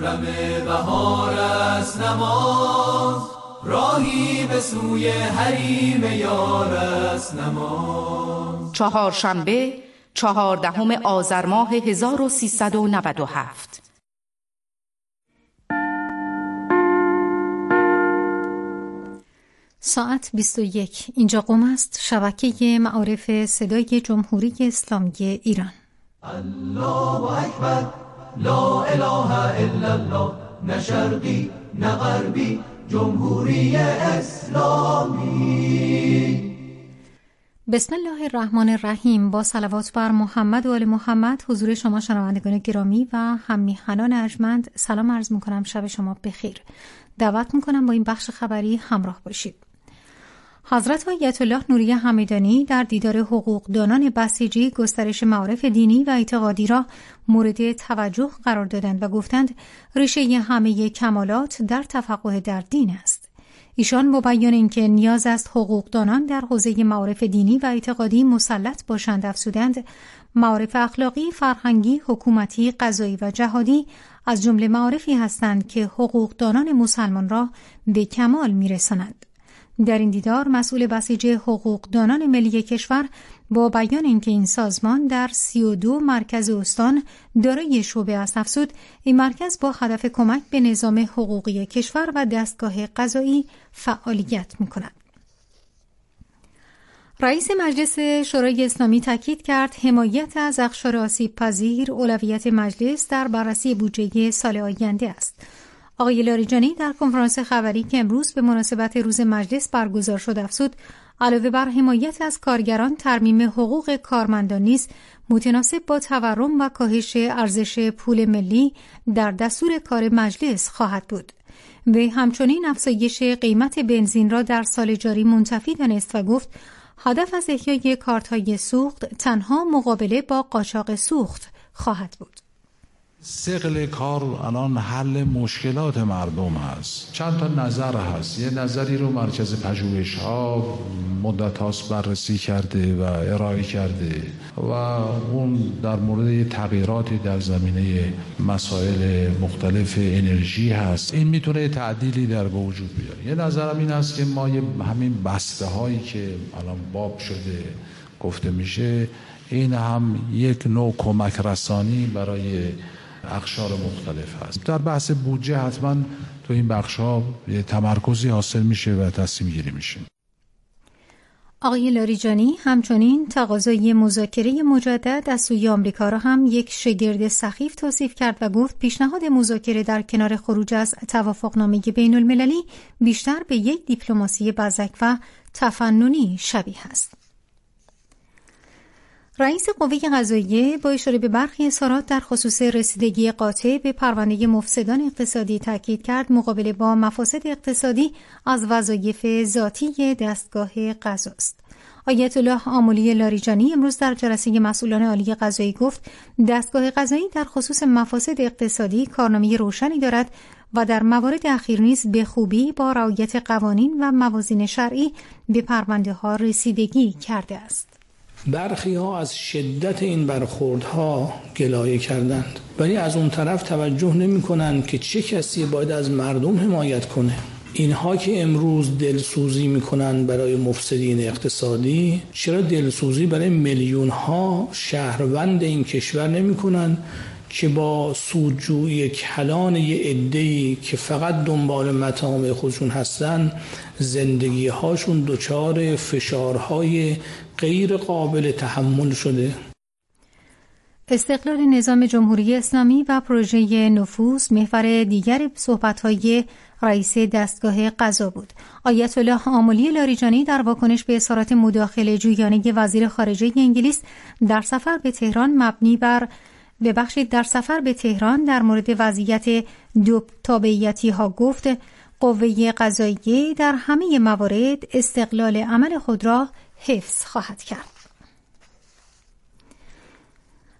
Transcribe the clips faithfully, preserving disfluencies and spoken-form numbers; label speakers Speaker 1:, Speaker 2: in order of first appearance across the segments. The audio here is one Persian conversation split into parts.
Speaker 1: محرم بهار است نماز، راهی به سوی حریم یار است نماز.
Speaker 2: چهارشنبه چهاردهم آذر ماه هزار و سیصد و نود و هفت.
Speaker 3: ساعت بیست و یک. اینجا قم است، شبکه معارف صدای جمهوری اسلامی ایران.
Speaker 1: الله اکبر، لا اله الا الله، نه شرقی نه غربی، جمهوری اسلامی.
Speaker 3: بسم الله الرحمن الرحیم. با صلوات بر محمد و آل محمد حضور شما شنوندگان گرامی و هم میهنان ارجمند سلام عرض میکنم. شب شما بخیر. دعوت میکنم با این بخش خبری همراه باشید. حضرت آیت الله نوری همدانی در دیدار حقوقدانان بسیجی گسترش معارف دینی و اعتقادی را مورد توجه قرار دادند و گفتند ریشه همه کمالات در تفقه در دین است. ایشان با بیان اینکه نیاز است حقوقدانان در حوزه معارف دینی و اعتقادی مسلط باشند افزودند معارف اخلاقی، فرهنگی، حکومتی، قضایی و جهادی از جمله معارفی هستند که حقوقدانان مسلمان را به کمال میرسانند. در این دیدار مسئول بسیج حقوقدانان ملی کشور با بیان اینکه این سازمان در سی و دو مرکز استان دارای شعبه است افزود این مرکز با هدف کمک به نظام حقوقی کشور و دستگاه قضایی فعالیت می‌کند. رئیس مجلس شورای اسلامی تاکید کرد حمایت از اقشار آسیب پذیر اولویت مجلس در بررسی بودجه سال آینده است. آقای لاریجانی در کنفرانس خبری که امروز به مناسبت روز مجلس برگزار شد افزود علاوه بر حمایت از کارگران ترمیم حقوق کارمندان نیز متناسب با تورم و کاهش ارزش پول ملی در دستور کار مجلس خواهد بود. وی همچنین افزایش قیمت بنزین را در سال جاری منتفی دانست و گفت هدف از احیای کارت‌های سوخت تنها مقابله با قاچاق سوخت خواهد بود.
Speaker 4: ثقل کار الان حل مشکلات مردم هست. چند تا نظر هست. یه نظری رو مرکز پژوهش‌ها مدت هاست بررسی کرده و ارائه کرده و اون در مورد تغییراتی در زمینه مسائل مختلف انرژی هست. این میتونه تعدیلی در به وجود بیاره. یه نظرم این است که ما همین بسته هایی که الان باب شده گفته میشه این هم یک نوع کمک رسانی برای اقشار مختلف هست. در بحث بودجه حتما تو این بخش‌ها تمرکزی حاصل میشه و تصمیم گیری میشه.
Speaker 3: آقای لاریجانی همچنین تقاضای مذاکره مجدد از سوی آمریکا را هم یک شگرد سخیف توصیف کرد و گفت پیشنهاد مذاکره در کنار خروج از توافقنامه بین المللی بیشتر به یک دیپلماسی بزک و تفننی شبیه است. رئیس قوه قضاییه با اشاره به برخی اظهارات در خصوص رسیدگی قاطع به پرونده مفسدان اقتصادی تاکید کرد مقابله با مفاسد اقتصادی از وظایف ذاتی دستگاه قضا است. آیت الله آملی لاریجانی امروز در جلسه مسئولان عالی قضایی گفت دستگاه قضایی در خصوص مفاسد اقتصادی کارنامه روشنی دارد و در موارد اخیر نیز به خوبی با رعایت قوانین و موازین شرعی به پرونده ها رسیدگی کرده است.
Speaker 5: برخی ها از شدت این برخوردها گلایه کردند ولی از اون طرف توجه نمی کنند که چه کسی باید از مردم حمایت کنه. اینها که امروز دلسوزی می کنند برای مفسدین اقتصادی چرا دلسوزی برای میلیون ها شهروند این کشور نمی کنند که با سودجویی کلان یه عده‌ای که فقط دنبال مطامع خودشون هستن زندگی هاشون دچار فشارهای غیر قابل تحمل شده.
Speaker 3: استقلال نظام جمهوری اسلامی و پروژه نفوذ محور دیگر صحبت‌های رئیس دستگاه قضا بود. آیت الله آملی لاریجانی در واکنش به اظهارات مداخله جویانه وزیر خارجه انگلیس در سفر به تهران مبنی بر به بخش در سفر به تهران در مورد وضعیت دو تابعیتی ها گفت قوه قضاییه در همه موارد استقلال عمل خود را حفظ خواهد کرد.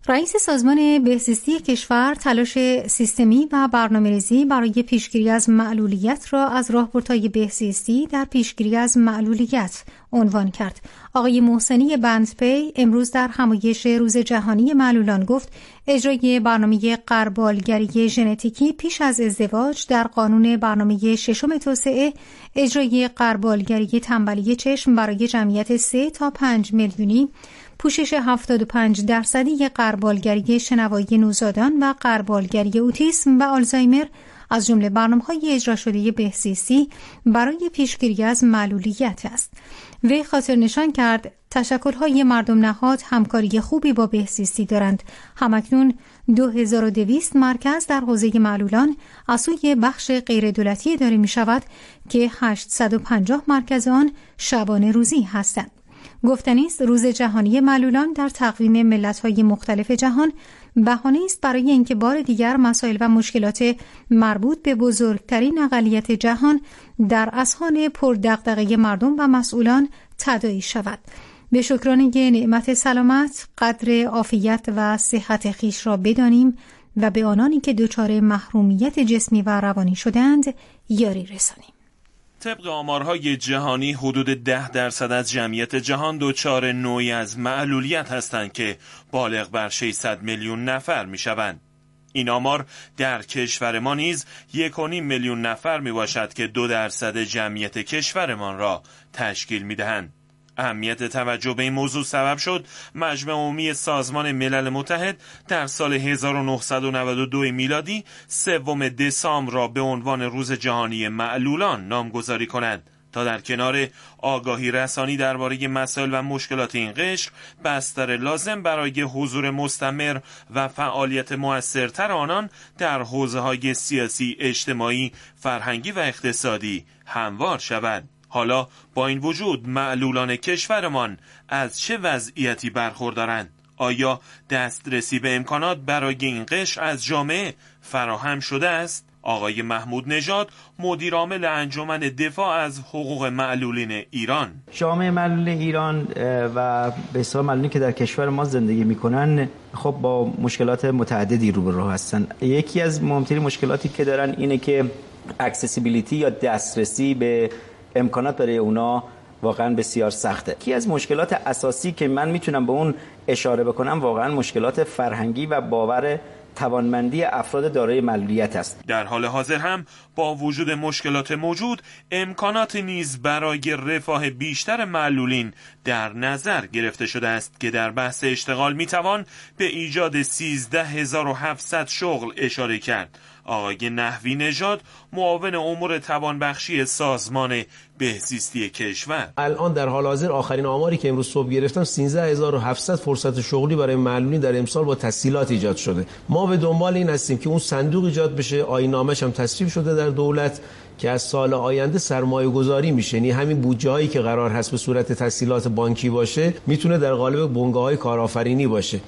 Speaker 3: رئیس سازمان بهزیستی کشور تلاش سیستمی و برنامه‌ریزی برای پیشگیری از معلولیت را از راهبردهای بهزیستی در پیشگیری از معلولیت عنوان کرد. آقای محسنی بندپی امروز در همایش روز جهانی معلولان گفت اجرای برنامه غربالگری ژنتیکی پیش از ازدواج در قانون برنامه ششم توسعه، اجرای غربالگری تنبلی چشم برای جمعیت سه تا پنج میلیونی، پوشش هفتاد و پنج درصدی غربالگری شنوایی نوزادان و غربالگری اوتیسم و آلزایمر از جمله برنامه‌های اجرا شده بهزیستی برای پیشگیری از معلولیت است. وی خاطر نشان کرد تشکل‌های مردم نهاد همکاری خوبی با بهزیستی دارند. همکنون دو هزار و دویست مرکز در حوزه معلولان از سوی بخش غیر دولتی اداره می شود که هشتصد و پنجاه مرکز آن شبانه روزی هستند. گفتنی است روز جهانی معلولان در تقویم ملت‌های مختلف جهان بهانه است برای اینکه بار دیگر مسائل و مشکلات مربوط به بزرگترین اقلیت جهان در اذهان پردغدغه مردم و مسئولان تداعی شود. به شکرانه نعمت سلامت قدر عافیت و صحت خویش را بدانیم و به آنانی که دچار محرومیت جسمی و روانی شدند یاری رسانیم.
Speaker 6: طبق آمارهای جهانی حدود ده درصد از جمعیت جهان دچار نوعی از معلولیت هستند که بالغ بر ششصد میلیون نفر می شوند. این آمار در کشور ما نیز یک و نیم میلیون نفر می باشد که دو درصد جمعیت کشورمان را تشکیل می دهند. اهمیت توجه به این موضوع سبب شد مجمع عمومی سازمان ملل متحد در سال هزار و نهصد و نود و دو میلادی سوم دسامبر را به عنوان روز جهانی معلولان نامگذاری کند تا در کنار آگاهی رسانی درباره مسائل و مشکلات این قشر بستر لازم برای حضور مستمر و فعالیت مؤثرتر آنان در حوزه‌های سیاسی، اجتماعی، فرهنگی و اقتصادی هموار شود. حالا با این وجود معلولان کشورمان از چه وضعیتی برخوردارند؟ آیا دسترسی به امکانات برای این قشر از جامعه فراهم شده است؟ آقای محمود نژاد مدیر عامل انجمن دفاع از حقوق معلولین ایران:
Speaker 7: جامعه معلول ایران و به حساب معلولینی که در کشور ما زندگی میکنن خب با مشکلات متعددی روبرو هستن. یکی از مهمترین مشکلاتی که دارن اینه که اکسسیبیلیتی یا دسترسی به امکانات برای اونا واقعا بسیار سخته. یکی از مشکلات اساسی که من میتونم به اون اشاره بکنم واقعا مشکلات فرهنگی و باور توانمندی افراد دارای معلولیت است.
Speaker 6: در حال حاضر هم با وجود مشکلات موجود امکانات نیز برای رفاه بیشتر معلولین در نظر گرفته شده است که در بحث اشتغال میتوان به ایجاد سیزده هزار و هفتصد شغل اشاره کرد. آقای نحوی نژاد معاون امور توانبخشی سازمان بهزیستی کشور:
Speaker 8: الان در حال حاضر آخرین آماری که امروز صبح گرفتم سیزده هزار و هفتصد فرصت شغلی برای معلولین در امسال با تسهیلات ایجاد شده. ما به دنبال این هستیم که اون صندوق ایجاد بشه، آیین‌نامه‌اش هم تصویب شده در دولت که از سال آینده سرمایه گذاری میشه، یعنی همین بودجه‌ای که قرار هست به صورت تسهیلات بانکی باشه میتونه در قالب بنگاه‌های کارآفرینی باشه.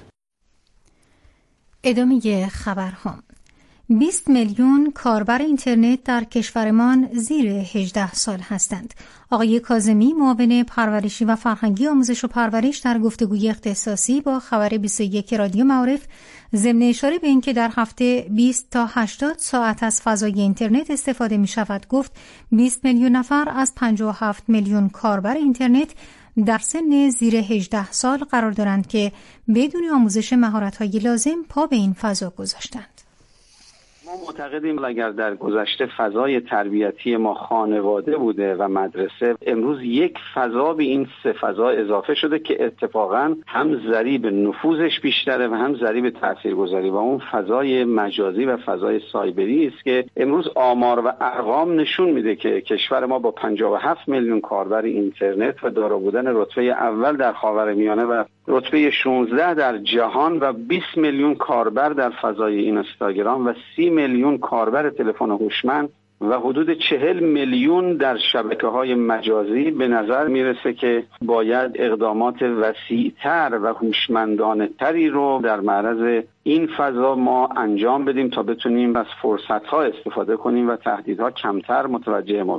Speaker 3: ادامه خبرها: بیست میلیون کاربر اینترنت در کشورمان زیر هجده سال هستند. آقای کاظمی معاون پرورشی و فرهنگی آموزش و پرورش در گفتگوی اختصاصی با خبر بیست و یک رادیو معارف ضمن اشاره به اینکه در هفته بیست تا هشتاد ساعت از فضای اینترنت استفاده می شود گفت بیست میلیون نفر از پنجاه و هفت میلیون کاربر اینترنت در سن زیر هجده سال قرار دارند که بدون آموزش مهارت‌های لازم پا به این فضا گذاشتند.
Speaker 9: ما معتقدیم اگر در گذشته فضای تربیتی ما خانواده بوده و مدرسه، امروز یک فضا به این سه فضا اضافه شده که اتفاقا هم ضریب نفوذش بیشتره و هم ضریب تاثیرگذاری و اون فضای مجازی و فضای سایبری است که امروز آمار و ارقام نشون میده که کشور ما با پنجاه و هفت میلیون کاربر اینترنت و دارا بودن رتبه اول در خاورمیانه و رتبه شانزده در جهان و بیست میلیون کاربر در فضای اینستاگرام و سی میلیون کاربر تلفن هوشمند و حدود چهل میلیون در شبکه‌های مجازی به نظر میرسه که باید اقدامات وسیع‌تر و هوشمندانه‌تری رو در معرض این فضا ما انجام بدیم تا بتونیم از فرصت‌ها استفاده کنیم و تهدیدها کمتر متوجه ما بشه.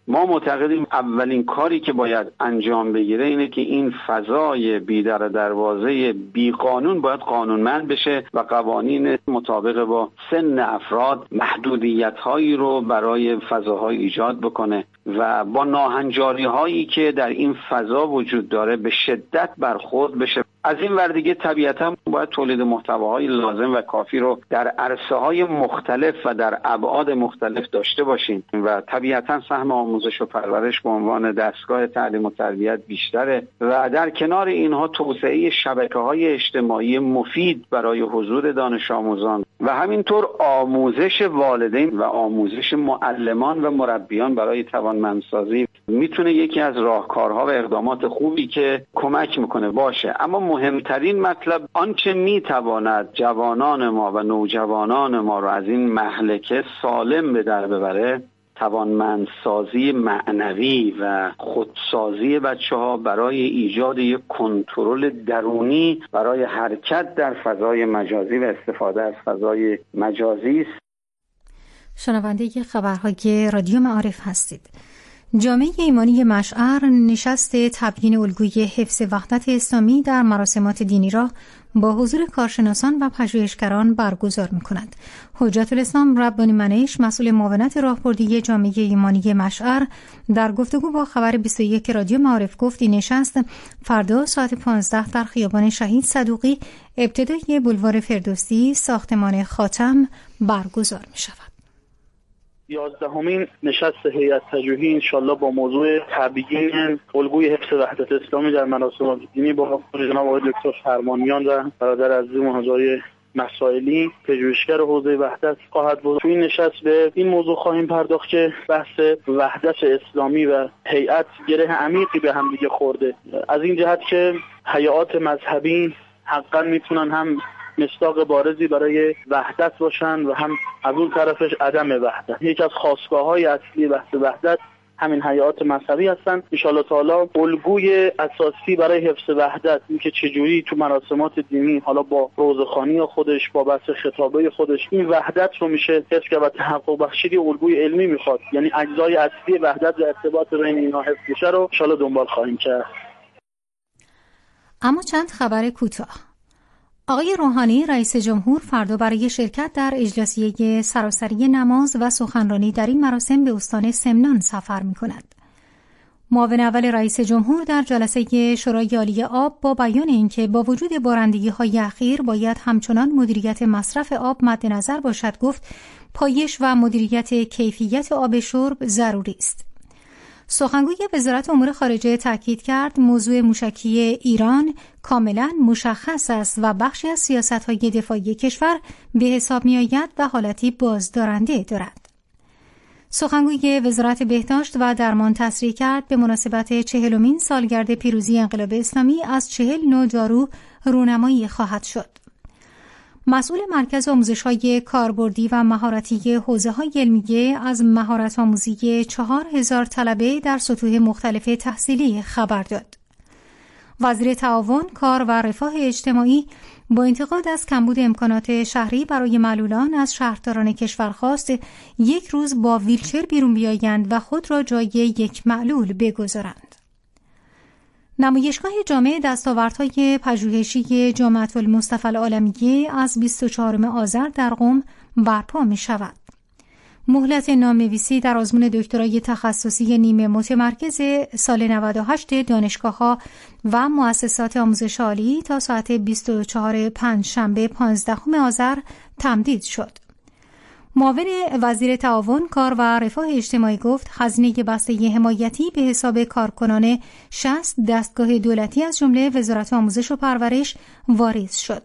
Speaker 9: ما معتقدیم اولین کاری که باید انجام بگیره اینه که این فضای بی در دروازه بی قانون باید قانونمند بشه و قوانین مطابق با سن افراد محدودیت هایی رو برای فضاهای ایجاد بکنه و با ناهنجاری هایی که در این فضا وجود داره به شدت برخورد بشه. از این ور دیگه طبیعتا باید تولید محتواهای لازم و کافی رو در عرصه های مختلف و در ابعاد مختلف داشته باشیم و طبیعتا سهم آموزش و پرورش به عنوان دستگاه تعلیم و تربیت بیشتره و در کنار اینها توسعه شبکه‌های اجتماعی مفید برای حضور دانش آموزان و همینطور آموزش والدین و آموزش معلمان و مربیان برای توانمندسازی میتونه یکی از راهکارها و اقدامات خوبی که کمک میکنه باشه. اما مهمترین مطلب آنچه میتواند جوانان ما و نوجوانان ما رو از این مهلکه سالم به در ببره توانمندسازی معنوی و خودسازی بچه‌ها برای ایجاد یک کنترل درونی برای حرکت در فضای مجازی و استفاده از فضای مجازی است.
Speaker 3: شنونده خبرهای رادیو معارف هستید. جامعه ایمانی مشعر نشست تبیین الگوی حفظ وحدت اسلامی در مراسمات دینی را با حضور کارشناسان و پژوهشگران برگزار می‌کند. حجت الاسلام ربانی منیش مسئول معاونت راهبردی جامعه ایمانی مشعر در گفتگو با خبر بیست و یک رادیو معارف گفت این نشست فردا ساعت پانزده در خیابان شهید صدوقی ابتدای بولوار فردوسی ساختمان خاتم برگزار می‌شود.
Speaker 10: یازدهمین نشست هیئت پژوهی انشالله با موضوع تبیین الگوی حفظ وحدت اسلامی در مراسم دینی با جناب آقای دکتر فرمانیان و برادر عزیزم حاجی مسائلی پژوهشگر حوزه وحدت خواهد بود. تو این نشست به این موضوع خواهیم پرداخت که بحث وحدت اسلامی و هیئت گره عمیقی به هم دیگه خورده، از این جهت که هیئات مذهبی حقا میتونن هم مصداق بارزی برای وحدت باشن و هم از اون طرفش عدم وحدت. یکی از خاستگاه‌های اصلی بحث وحدت همین هیئات مذهبی هستن. ان شاء الله تعالی الگوی اساسی برای حفظ وحدت این که چجوری تو مراسمات دینی حالا با روزخوانی خودش با بحث خطابه خودش این وحدت رو میشه حفظ کرد و تحقق بخشیدی الگوی علمی میخواد، یعنی اجزای اصلی وحدت و ارتباط بین اینها حفظ بشه رو ان شاء الله دنبال خواهیم کرد.
Speaker 3: اما چند خبر کوتاه. آقای روحانی رئیس جمهور فردا برای شرکت در اجلاسیه سراسری نماز و سخنرانی در این مراسم به استان سمنان سفر می‌کند. معاون اول رئیس جمهور در جلسه شورای عالی آب با بیان اینکه با وجود بارندگی‌های اخیر باید همچنان مدیریت مصرف آب مد نظر باشد گفت پایش و مدیریت کیفیت آب شرب ضروری است. سخنگوی وزارت امور خارجه تاکید کرد موضوع موشکی ایران کاملا مشخص است و بخشی از سیاست‌های دفاعی کشور به حساب می‌آید و حالتی بازدارنده دارد. سخنگوی وزارت بهداشت و درمان تصریح کرد به مناسبت چهلمین سالگرد پیروزی انقلاب اسلامی از چهل نوع دارو رونمایی خواهد شد. مسئول مرکز آموزش‌های کاربردی و مهارتی حوزه‌های علمیه از مهارت آموزی چهار هزار طلبه در سطوح مختلف تحصیلی خبر داد. وزیر تعاون، کار و رفاه اجتماعی با انتقاد از کمبود امکانات شهری برای معلولان از شهرداران کشور خواست یک روز با ویلچر بیرون بیایند و خود را جای یک معلول بگذارند. نمایشگاه جامع دستاوردهای پژوهشی جامعة المصطفى العالمیه از بیست و چهارم آذر در قم برپا می شود. مهلت نام‌نویسی در آزمون دکترای تخصصی نیمه متمرکز سال نود و هشت دانشگاه‌ها و مؤسسات آموزش عالی تا ساعت بیست و چهارم پنجشنبه پانزدهم آذر تمدید شد. معاون وزیر تعاون، کار و رفاه اجتماعی گفت هزینه بسته حمایتی به حساب کارکنان شصت دستگاه دولتی از جمله وزارت آموزش و پرورش واریز شد.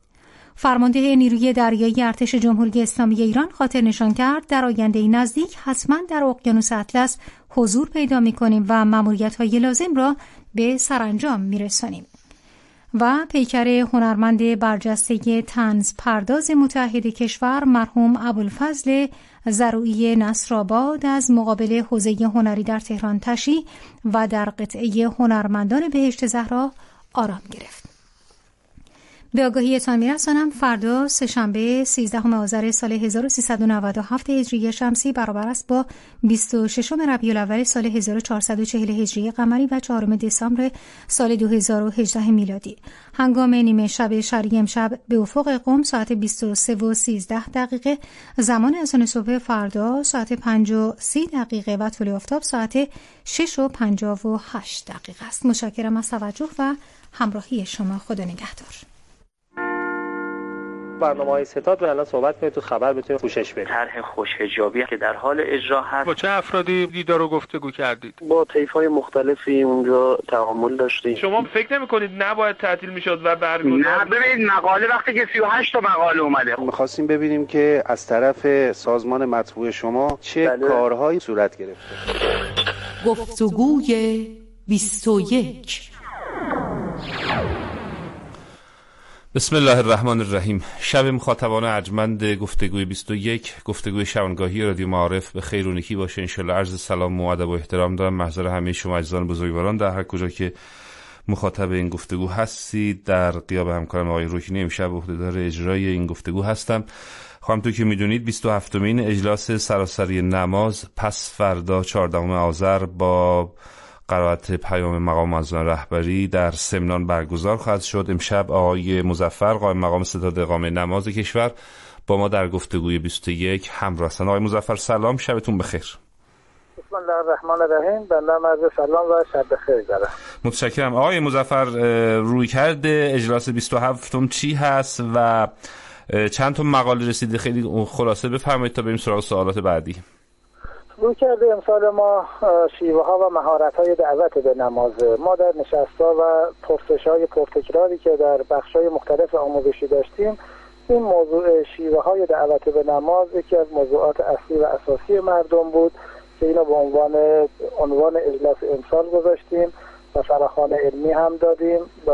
Speaker 3: فرمانده نیروی دریایی ارتش جمهوری اسلامی ایران خاطر نشان کرد در آینده نزدیک حتما در اقیانوس اطلس حضور پیدا می‌کنیم و ماموریت‌های لازم را به سرانجام می‌رسانیم. و پیکر هنرمند برجسته طنز پرداز متحد کشور مرحوم ابوالفضل زروعی نصرآباد از مقابل حوزه هنری در تهران تشییع و در قطعه هنرمندان بهشت زهرا آرام گرفت. به آگاهیتان می‌رسانم فردا سه‌شنبه سیزدهم آذر سال هزار و سیصد و نود و هفت هجری شمسی برابر است با بیست و ششم ربیع الاول سال هزار و چهارصد و چهل هجری قمری و چهارم دسامبر سال دو هزار و هجده میلادی. هنگام نیمه شب شرقی امشب به افق قم ساعت بیست و سه و سیزده دقیقه، زمان اذان صبح فردا ساعت پنج و سی دقیقه و طلوع آفتاب ساعت شش و پنجاه و هشت دقیقه است. متشکرم از توجه و همراهی شما. خدا نگهدار.
Speaker 11: برنامه‌های ستاد رو الان صحبت کنید تو خبر بتونید پوشش بدید.
Speaker 12: طرح خوش‌حجابی که در حال اجرا هست.
Speaker 11: با چه افرادی دیدار و گفتگو کردید؟
Speaker 10: با طیف‌های مختلفی اونجا تعامل داشتیم.
Speaker 11: شما فکر نمی‌کنید نباید تعطیل می‌شد و برگزار؟
Speaker 9: نه ببینید مقاله وقتی که سی و هشت تا مقاله اومده،
Speaker 13: می‌خواستیم ببینیم که از طرف سازمان مطبوع شما چه بله. کارهایی صورت گرفته.
Speaker 2: گفتگوی بیست و یک.
Speaker 14: بسم الله الرحمن الرحیم. شب مخاطبان ارجمند گفتگوی بیست و یک، گفتگوی شبانگاهی رادیو معارف به خیر و نیکی باشه انشالله. عرض سلام و ادب و احترام دارم محضر همه شما عزیزان بزرگواران در هر کجا که مخاطب این گفتگو هستید. در غیاب همکارم آقای رکنی امشب عهدهدار اجرای این گفتگو هستم. همونطور که میدونید بیست و هفتمین اجلاس سراسری نماز پس فردا چهاردهم آذر با قرائت پیام مقام معظم رهبری در سمنان برگزار خواهد شد. امشب آقای مظفر قائم مقام ستاد اقامه نماز کشور با ما در گفتگوی بیست و یک همراه هستند. آقای مظفر سلام، شبتون بخیر.
Speaker 15: بسم الله الرحمن الرحیم. بنده عرض سلام و شب بخیر دارم.
Speaker 14: متشکرم. آقای مظفر رویکرد اجلاس بیست و هفتم چی هست و چند تا مقاله رسیده؟ خیلی خلاصه بفرمایید تا بریم سراغ سوالات بعدی.
Speaker 15: روی کرده امسال ما شیوه ها و مهارت های دعوت به نماز. ما در نشست ها و پرسش های پرتکراری که در بخش های مختلف آموزشی داشتیم، این موضوع شیوه های دعوت به نماز یکی از موضوعات اصلی و اساسی مردم بود که اینو به عنوان عنوان اجلاس امسال گذاشتیم و فراخوان علمی هم دادیم و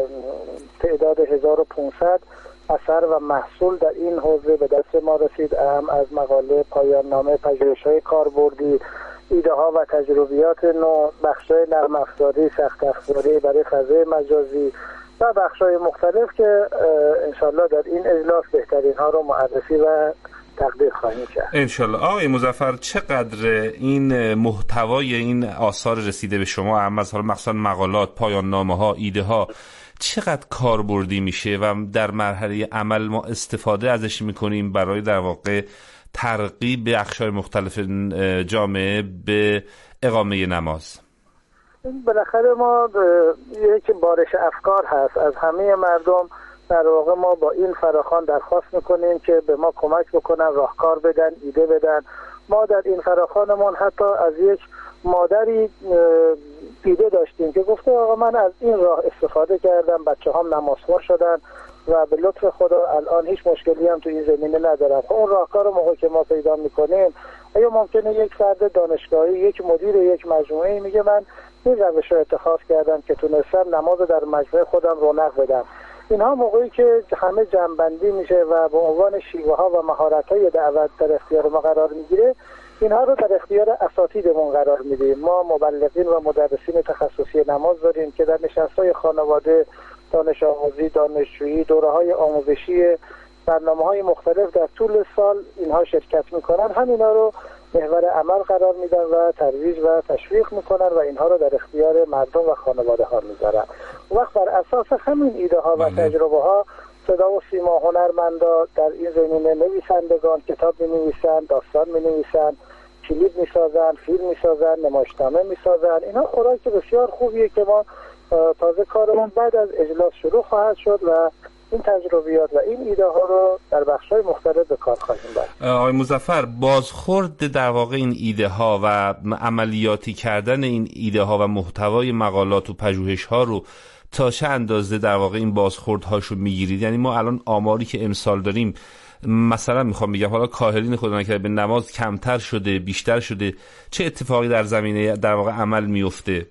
Speaker 15: تعداد هزار و پانصد اثر و محصول در این حوزه به دست ما رسید، هم از مقاله، پایان نامه، پژوهش‌های کاربردی، ایده ها و تجربیات نو، بخش‌های نرم افزاری، سخت افزاری برای فضای مجازی و بخش‌های مختلف که انشالله در این اجلاس بهترین ها رو معرفی و تقدیر خواهیم کرد
Speaker 14: انشالله. آقای مظفر چقدر این محتوای این آثار رسیده به شما، هم از حالا مخصوصا مقالات، پایان نامه ها، ایده ها، چقدر کاربردی میشه و در مرحله عمل ما استفاده ازش میکنیم برای در واقع ترغیب بخش‌های مختلف جامعه به اقامه نماز؟
Speaker 15: بالاخره ما یک بارش افکار هست از همه مردم. در واقع ما با این فراخوان درخواست میکنیم که به ما کمک بکنن، راهکار بدن، ایده بدن. ما در این فراخوانمون حتی از یک مادری ایده داشتیم که گفته آقا من از این راه استفاده کردم، بچه هم نمازخوان شدن و به لطف خدا الان هیچ مشکلی هم تو این زمینه ندارم. اون راهکار رو موقع که ما پیدا میکنیم، آیا ممکنه یک فرد دانشگاهی، یک مدیر یک مجموعه میگه من این روش رو اتخاذ کردم که تونستم نماز در مجموعه خودم رونق بدم. اینها موقعی که همه جمع‌بندی میشه و به عنوان شیوه ها و مهارت های دعوت در اختیار ما قرار میگیره، اینها رو در اختیار اساتیدمون قرار میدیم. ما مبلغین و مدرسین تخصصی نماز داریم که در نشست‌های خانواده، دانش آموزی، دانشجویی، دوره‌های آموزشی، برنامه‌های مختلف در طول سال اینها شرکت میکنن. همینا رو محور عمل قرار میدن و ترویج و تشویق میکنن و اینها رو در اختیار مردم و خانواده ها میذارن. وقت بر اساس همین ایده ها و تجربه ها صدا و سیما هنرمندا در این زمینه، نویسندگان کتاب می‌نویسن، داستان می‌نویسن، کلیپ می‌سازن، فیلم می‌سازن، نمایشنامه می‌سازن. اینا خوراک بسیار خوبیه که ما تازه کارمون بعد از اجلاس شروع خواهد شد و این تجربیات و این ایده ها رو در بخش‌های مختلف به کار خواهیم برد.
Speaker 14: آقای مظفر، بازخورد در واقع این ایده ها و عملیاتی کردن این ایده ها و محتوای مقالات و پژوهش ها رو تا چه اندازه در واقع این بازخوردهاشو میگیرید؟ یعنی ما الان آماری که امسال داریم، مثلا میخوام بگم حالا کاهلین خدا نکرده به نماز کمتر شده، بیشتر شده، چه اتفاقی در زمینه در واقع عمل میفته؟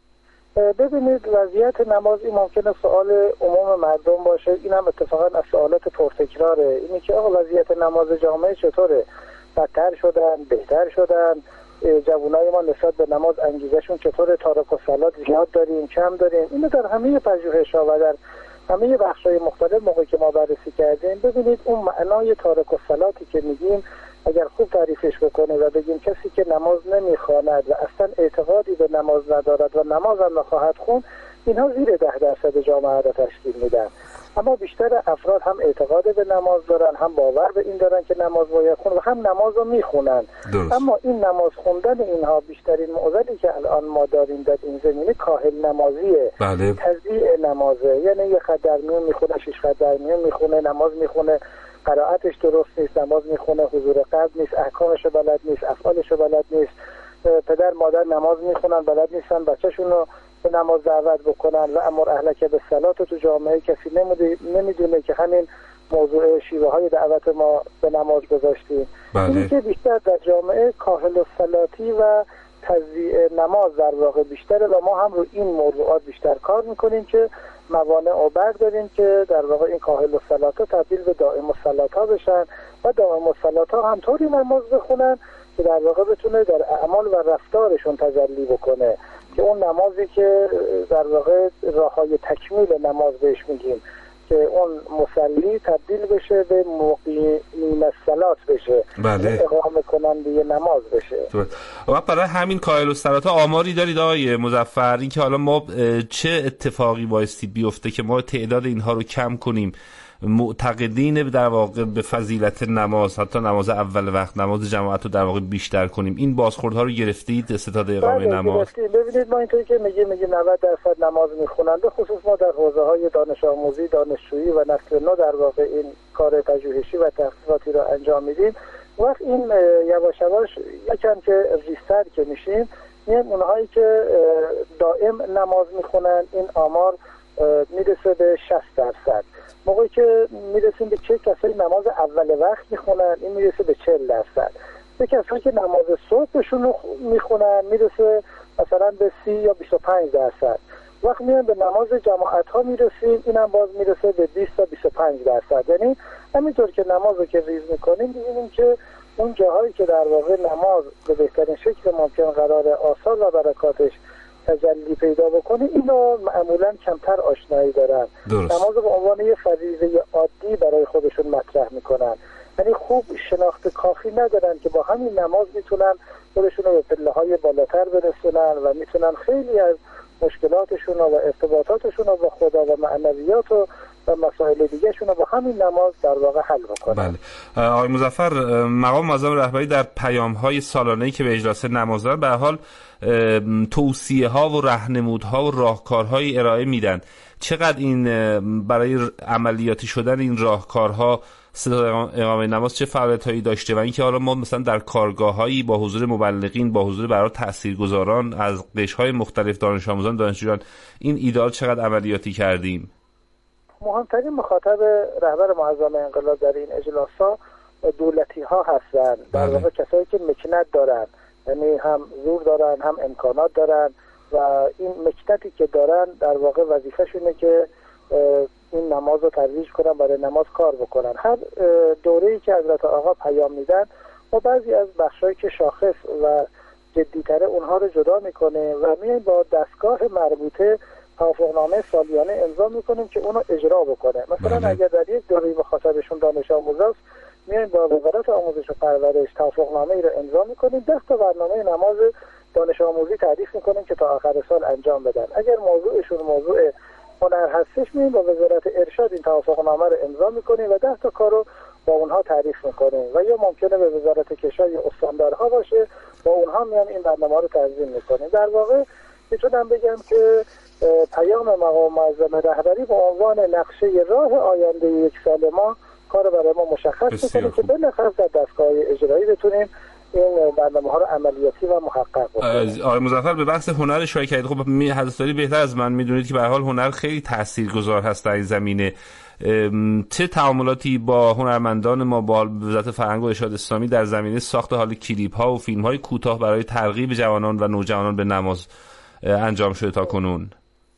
Speaker 15: ببینید وضعیت نماز این ممکنه سوال عموم مردم باشه، این هم اتفاقا از سوالات پرتکراره، اینی که آقا وضعیت نماز جامعه چطوره؟ بدتر شدن، بهتر شدن؟ جوانای ما نسبت به نماز انگیزشون چطوره؟ تارک الصلات زیاد داریم، کم داریم؟ اینو در همه پژوهش‌ها و در همه بخش‌های مختلف موقعی که ما بررسی کردیم، ببینید اون معنای تارک الصلاتی که میگیم اگر خوب تعریفش بکنه و بگیم کسی که نماز نمیخواند و اصلا اعتقادی به نماز ندارد و نماز هم نخواهد خوند، اینها زیر ده درصد جامعه را تشکیل میدن. اما بیشتر افراد هم اعتقاد به نماز دارن، هم باور به این دارن که نماز باید خوند و هم نماز رو میخونن. اما این نماز خوندن اینها بیشترین معضلی که الان ما داریم در این زمینه کاهل نمازیه.
Speaker 14: بله.
Speaker 15: تضییع نمازه، یعنی یه خط در میون میخونه، شش خط در میون میخونه، نماز میخونه، قرائتش درست نیست، نماز میخونه، حضور قلب نیست، احکامش بلد نیست، افعالش بلد نیست، پدر مادر نماز میخونن بلد نیستن بچه‌شون رو به نماز دعوت بکنن و امر اهلک به صلات تو جامعه کسی نمیدونه که همین موضوع شیوه های دعوت ما به نماز گذاشتیم. اینی که بیشتر در جامعه کاهل الصلاتی و تضییع نماز در واقع بیشتره و ما هم رو این موضوعات بیشتر کار میکنیم که موانع و برداریم که در واقع این کاهل الصلات تبدیل به دائم الصلات ها بشن و دائم الصلات ها هم طوری نماز بخونن که در واقع بتونه در اعمال و رفتارشون تجلی بکنه، که اون نمازی که در واقع راههای تکمیل نماز بهش میگیم که اون مصلی تبدیل بشه به مقیم الصلات بشه،
Speaker 14: بله.
Speaker 15: اقامه کننده نماز بشه.
Speaker 14: و برای همین کاهل الصلات آماری دارید آقای مظفر، این که حالا ما چه اتفاقی بایستی بیفته که ما تعداد اینها رو کم کنیم؟ معتقدین در واقع به فضیلت نماز، حتی نماز اول وقت، نماز جماعت رو در واقع بیشتر کنیم، این بازخوردها رو گرفتید ستاد اقامه
Speaker 15: بله
Speaker 14: نماز؟
Speaker 15: گرفتید. ببینید ما اینطوری که میگیم میگیم نود درصد نماز میخونن، به خصوص ما در حوزه های دانش آموزی، دانشجویی و نسل نو در واقع این کار پژوهشی و تحقیقاتی رو انجام میدیم. وقت این یواش یواش یکم که ریستر که میشیم، میگیم اونهایی که دائم نماز میخونن این آمار میرسه به شصت درصد. موقعی که میرسیم به چه کسایی نماز اول وقت میخونن این میرسه به چهل درصد. به کسایی که نماز صبحشون رو میخونن میرسه مثلا به سی یا بیست و پنج درصد. وقت میان به نماز جماعت ها میرسیم اینم باز میرسه به بیست تا بیست و پنج درصد. یعنی همینطور که نماز رو که ریز میکنیم میبینیم که اون جاهایی که در واقع نماز به بهترین شکل ممکن قرار آثار و برکاتش تجلی پیدا بکنه اینو معمولا کمتر آشنایی دارن. نماز به عنوان یه فریضه عادی برای خودشون مطرح میکنن، یعنی خوب شناخت کافی ندارن که با همین نماز میتونن خودشون رو به پله‌های بالاتر برسونن و میتونن خیلی از مشکلاتشون و ارتباطاتشون رو با خدا و معنویات و و مسائل دیگه شون با همین نماز در واقع حل بکنن.
Speaker 14: بله. آقای مظفر، مقام معظم رهبری در پیام‌های سالانه‌ای که به اجلاس نماز دارن به حال توصیه‌ها و راهنمودها و راهکارهایی ارائه میدن. چقدر این برای عملیاتی شدن این راهکارها ستاد اقامه نماز چه فعالیت‌هایی داشته و اینکه حالا ما مثلا در کارگاه‌هایی با حضور مبلغین، با حضور برای تاثیرگذاران از قشرهای مختلف، دانش آموزان، دانشجویان، این ایدئال چقدر عملیاتی کردیم؟
Speaker 15: مهمترین مخاطب رهبر معظم انقلاب در این اجلاس‌ها دولتی‌ها هستند، در واقع کسایی که مکنت دارن، یعنی هم زور دارن هم امکانات دارن و این مکنتی که دارن در واقع وظیفه‌شونه که این نماز رو ترویج کنن، برای نماز کار بکنن. هر دوره‌ای که حضرت آقا پیام میدن و بعضی از بخشایی که شاخص و جدی‌تره اونها رو جدا میکنه و میایم با دستگاه مربوطه توافقنامه سالیانه امضا میکنیم که اونو اجرا بکنه. مثلا بله. اگر در یک دوره مخاطبشون دانش آموز است، میایم با وزارت آموزش و پرورش توافقنامه ای رو امضا میکنیم، ده تا برنامه نماز دانش آموزی تعریف میکنیم که تا آخر سال انجام بدن. اگر موضوعشون موضوع هنر هستش، میایم با وزارت ارشاد این توافقنامه رو امضا میکنیم و ده تا کارو با اونها تعریف میکنیم و یا ممکنه به وزارت کشور یا استاندارها باشه، با اونها میایم این برنامه رو تنظیم میکنیم. در واقع میتونم بگم که پیام مقام معظم رهبری به عنوان نقشه راه آینده یک سال ما کار برای ما مشخص میکنه که بالاخره در دستگاه اجرایی بتونیم این برنامه ها رو عملیاتی و محقق بکنیم.
Speaker 14: آقای مظفر، به بحث هنر اشاره کردید. خب حضرت بهتر از من میدونید که به هر حال هنر خیلی تاثیرگذار هست در این زمینه. چه تعاملاتی با هنرمندان ما، با وزارت فرهنگ و ارشاد اسلامی در زمینه ساخت حال کلیپ ها و فیلم های کوتاه برای ترغیب جوانان و نوجوانان به نماز انجام شده تا کنون؟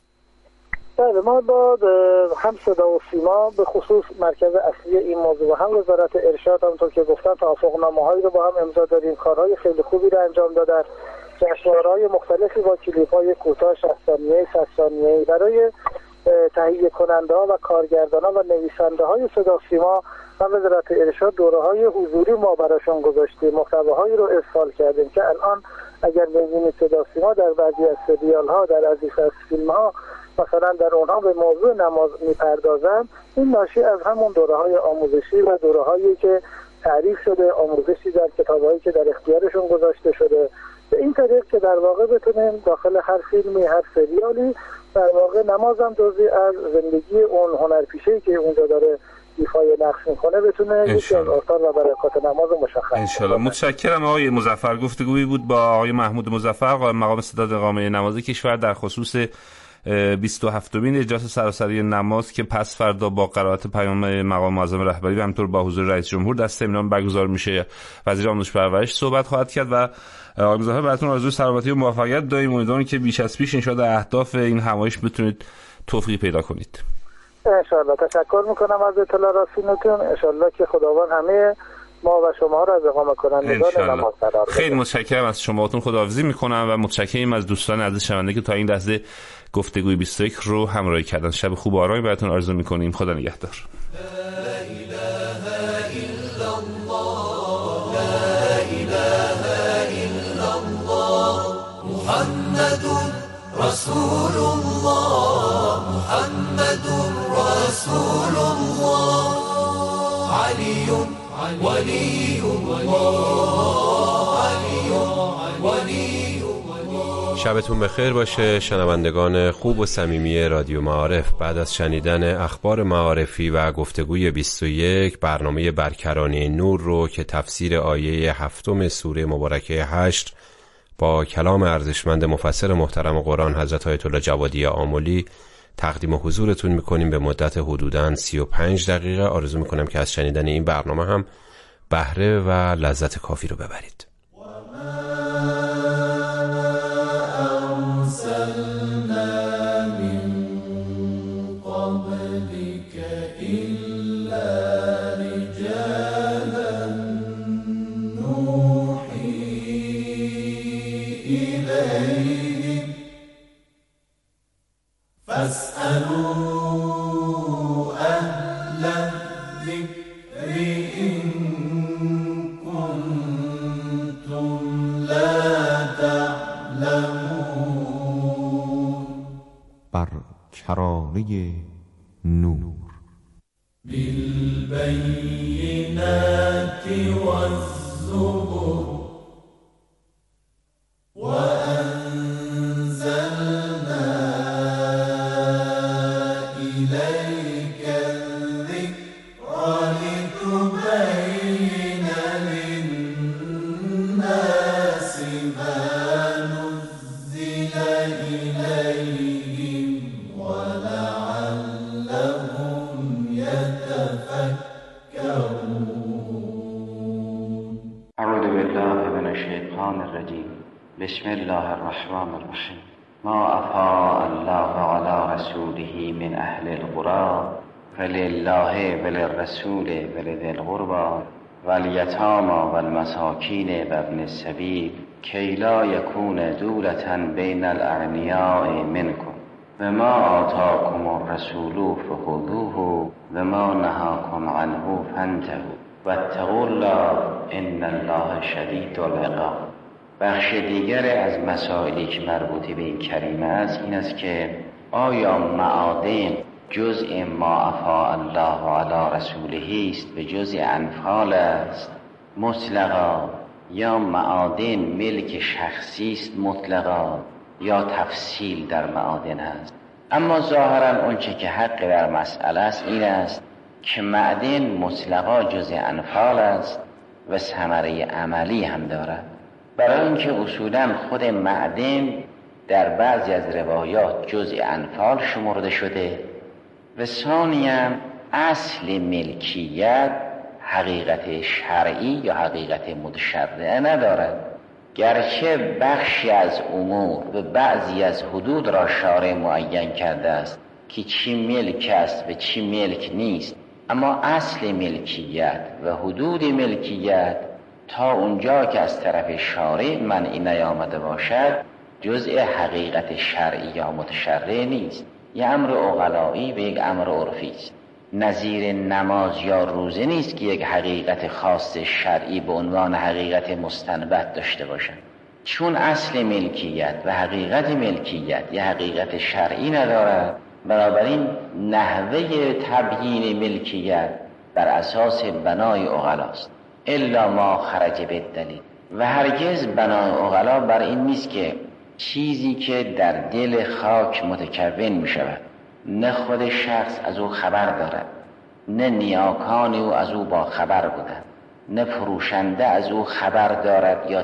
Speaker 15: بله، ما با هم صدا و سیما به خصوص مرکز اصلی این موضوع و هم وزارت ارشاد همونطور که گفتم توافقنامه‌هایی رو با هم امضا دادیم، کارهای خیلی خوبی رو انجام دادن، جشنواره‌های مختلفی با کلیپ‌های کوتاه شصت ثانیه‌ای، صد ثانیه‌ای برای تهیه کننده ها و کارگردان ها و نویسنده های صدا سیما و وزارت ارشاد دوره های حضوری ما براشون گذاشتیم، محتواهایی رو ارسال کردیم که الان اگر ببینید صدا سیما در بعضی از سریال ها، در بعضی از فیلم ها مثلا در اونها به موضوع نماز میپردازن، این ناشی از همون دوره های آموزشی و دوره هایی که تعریف شده، آموزشی در کتاب هایی که در اختیارشون گذاشته شده، به این طریق که در واقع بتونیم داخل هر فیلمی، هر سریالی در واقع نماز هم جزئی از زندگی اون هنرپیشه‌ای که اونجا داره ایفای نقش میکنه بتونه یکی از آثار و برکات نماز مشخص کنه.
Speaker 14: انشالله. متشکرم آقای مظفر. گفتگویی بود با آقای محمود مظفر، مقام ستاد اقامه نماز کشور در خصوص بیست و هفتمین اجلاس سراسری نماز که پس فردا با قرائت پیام مقام معظم رهبری و همینطور با حضور رئیس جمهور در سمینار برگزار میشه. وزیر آموزش و پرورش صحبت خواهد کرد و آقای مظفر براتون آرزوی سلامتی و موفقیت داریم. امیدوارم که بیش از پیش ان شاء الله اهداف این همایش بتونید توفیق پیدا کنید.
Speaker 15: ان شاء الله. تشکر میکنم از اطلاع رسونیتون. ان شاء الله که خداوند همه ما و شما را از اقامه کنندگان نماز قرار بده.
Speaker 14: خیلی متشکرم از شماهاتون، خداحافظی میکنم و متشکرم از دوستان عزیز شنونده که تا این لحظه گفتگوی بیست و یک رو همراهی کردن. شب خوب و آرامی براتون آرزو میکنیم. خدا نگهدار.
Speaker 1: رسول الله محمد رسول الله علی ولی الله علی ولی الله.
Speaker 16: شبتون بخیر باشه شنوندگان خوب و صمیمی رادیو معارف. بعد از شنیدن اخبار معارفی و گفتگوی بیست و یک، برنامه برکرانی نور رو که تفسیر آیه هفتم سوره مبارکه هشت با کلام ارزشمند مفسر محترم قرآن حضرت آیت الله جوادی آملی تقدیم حضورتون میکنیم به مدت حدوداً سی و پنج دقیقه. آرزو میکنم که از شنیدن این برنامه هم بهره و لذت کافی رو ببرید.
Speaker 1: فاسألوا أهل الذكر إن كنتم لا تعلمون.
Speaker 17: برکرانی نور
Speaker 1: بالبينات والزبر
Speaker 18: بسم الله الرحمن الرحیم. ما افاء الله على رسوله من اهل القرى فلله وللرسول ولذي القربى والیتامی والمساکین وابن السبیل کی لا یکون دولة بین الاغنیاء منکم وما آتاکم الرسول فخذوه وما نهاکم عنه فانتهوا واتقوا الله ان الله شدید العقاب. بخش دیگر از مسائلی که مربوط به این کریمه است این است که آیا معادن جزء ما افاء الله علی رسوله است به جزء انفال است مطلقا، یا معادن ملک شخصی است مطلقا، یا تفصیل در معادن است. اما ظاهرا اونچه که حق در مسئله است این است که معدن مطلقا جزء انفال است و ثمره عملی هم دارد، برای اینکه اصولا خود معدن در بعضی از روایات جزء انفال شمرده شده و ثانیاً اصل ملکیت حقیقت شرعی یا حقیقت متشرعه ندارد، گرچه بخشی از امور و بعضی از حدود را شارع معین کرده است که چی ملک است و چی ملک نیست، اما اصل ملکیت و حدود ملکیت تا اونجا که از طرف شارع منعی نیامده باشد جزء حقیقت شرعی یا متشرع نیست. یه امر عقلایی و یک امر عرفی است. نظیر نماز یا روزه نیست که یک حقیقت خاص شرعی به عنوان حقیقت مستنبط داشته باشند. چون اصل ملکیت و حقیقت ملکیت یه حقیقت شرعی ندارد، بنابراین نحوه تبیین ملکیت بر اساس بنای عقلاست، الا ما خرج بالدلیل. و هرگز بنای عقلا بر این نیست که چیزی که در دل خاک متکون می شود نه خود شخص از او خبر دارد، نه نیاکان او از او با خبر بودند، نه فروشنده از او خبر دارد یا